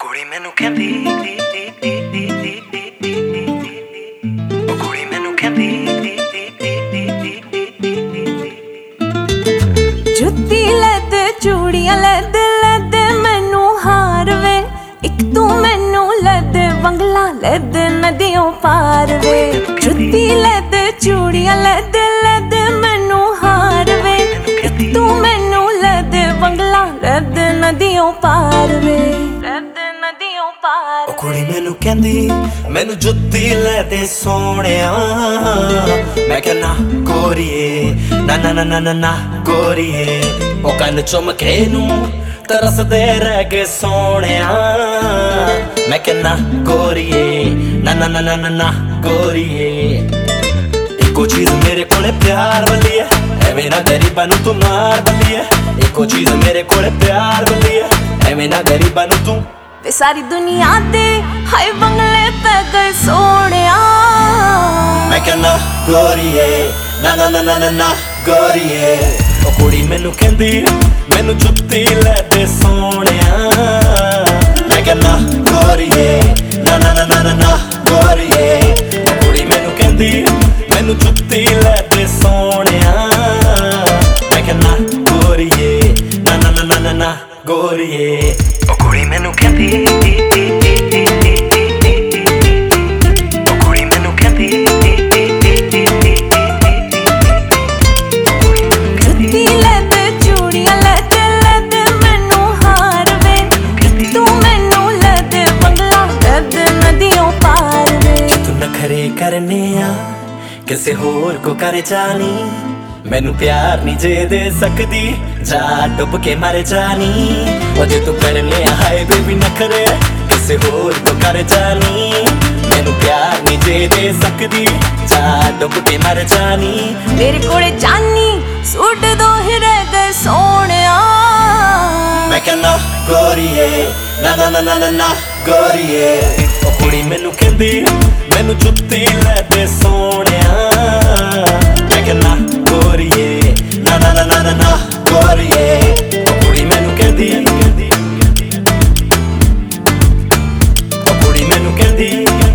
ਕੁੜੀ ਮੈਨੂੰ ਕਹਿੰਦੀ ਉਹ ਕੁੜੀ ਮੈਨੂੰ ਕਹਿੰਦੀ ਜੁੱਤੀ ਲੈ ਤੇ ਚੂੜੀਆਂ ਲੈ ਦੇ ਮੈਨੂੰ ਹਾਰ ਵੇ ਇੱਕ ਤੂੰ ਮੈਨੂੰ ਲੈ ਦੇ ਬੰਗਲਾ ਲੈ ਦੇ ਨਦੀਆਂ ਪਾਰ ਵੇ ਜੁੱਤੀ ਲੈ ਤੇ ਚੂੜੀਆਂ ਲੈ ਦੇ ਮੈਨੂੰ ਹਾਰ ਵੇ ਇੱਕ ਤੂੰ ਮੈਨੂੰ ਲੈ ਦੇ ਬੰਗਲਾ ਲੈ ਦੇ ਨਦੀਆਂ ਪਾਰ ਵੇ ਉਹ ਕੁੜੀ ਮੈਨੂੰ ਕਹਿੰਦੀ ਮੈਨੂੰ ਜੁੱਤੀ ਲੈ ਦੇ ਸੋਹਣਿਆ ਮੈਂ ਕਹਿਣਾ ਗੋਰੀਏ ਨਾ ਨਾ ਨਾ ਨਾ ਨਾ ਗੋਰੀਏ ਉਹ ਕੰਨ ਚੁੰਮਕੇ ਨੂੰ ਤਰਸਦੇ ਰਹਿ ਗਏ ਸੋਹਣਿਆ ਮੈਂ ਕਹਿਣਾ ਗੋਰੀਏ ਨਾ ਨਾ ਨਾ ਨਾ ਨਾ ਗੋਰੀਏ ਇੱਕੋ ਚੀਜ਼ ਮੇਰੇ ਕੋਲੇ ਪਿਆਰ ਵਾਲੀ ਹੈ ਐਵੇਂ ਨਾ ਗਰੀਬਾਂ ਨੂੰ ਤੂੰ ਮਾਰ ਬੱਲੀ ਹੈ ਇੱਕੋ ਚੀਜ਼ ਮੇਰੇ ਕੋਲੇ ਪਿਆਰ ਵਾਲੀ ਹੈ ਐਵੇਂ ਨਾ ਗਰੀਬਾਂ ਨੂੰ ਤੂੰ ਤੇ ਸਾਰੀ ਦੁਨੀਆ ਤੇ ਹਾਏ ਬੰਗਲੇ ਪੈ ਗਏ ਸੋਹਣਿਆ ਮੈਂ ਕਹਿਣਾ ਗੋਰੀਏ ਨਾ ਨਾ ਨਾ ਨਾ ਨਾ ਗੋਰੀਏ ਉਹ ਕੁੜੀ ਮੈਨੂੰ ਕਹਿੰਦੀ ਮੈਨੂੰ ਜੁੱਤੀ ਲੈ ਦੇ ਸੋਹਣਿਆ ਮੈਂ ਕਹਿਣਾ ਗੋਰੀਏ ਨਾ ਨਾ ਨਾ ਨਾ ਨਾ ਗੋਰੀਏ ਉਹ ਕੁੜੀ ਮੈਨੂੰ ਕਹਿੰਦੀ ਮੈਨੂੰ ਜੁੱਤੀ ਲੈ ਦੇ ਸੋਹਣਿਆ ਮੈਂ ਕਹਿਣਾ ਗੋਰੀਏ ਨਾ ਨਾ ਨਾ ਨਾ ਨਾ ਗੋਰੀਏ ਉਹ ਕੁੜੀ ਮੈਨੂੰ ਕਹਿੰਦੀ करने किसे होर को कर जानी मैनू प्यार नहीं जे दे सकदी जा डुब के मर जानी जे तू करने हाय बेबी नखरे किसे होर को कर जानी मैनू प्यार नहीं जे दे सकदी जा डुब के मर जानी मेरे कोले जानी सूट दो ही रह गए सोहणिया मैं कहना गोरीए ना ना ना ना ना गोरीए ओ कुड़ी मैनू कहंदी मैनू जुत्ती ले दे सोहणिया मैं कहना गोरीए ना ना ना ना ना गोरीए ओ कुड़ी मैनू कहंदी ओ कुड़ी मैनू कहंदी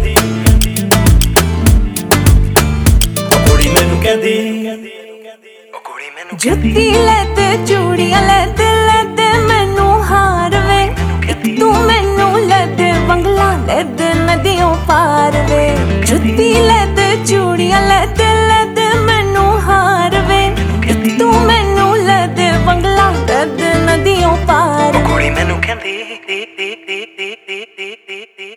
ओ कुड़ी मैनू कहंदी ओ कुड़ी मैनू जुत्ती ले ते चूड़ियां ले दे मैनू हार वे तू मैनू ले दे बंगला ले दे नदियों पार वे जुत्ती ले ते चूड़ियां ले दे मैनू हार वे तू मैनू ले दे बंगला ले दे नदियों पार कुड़ी मैनू कहंदी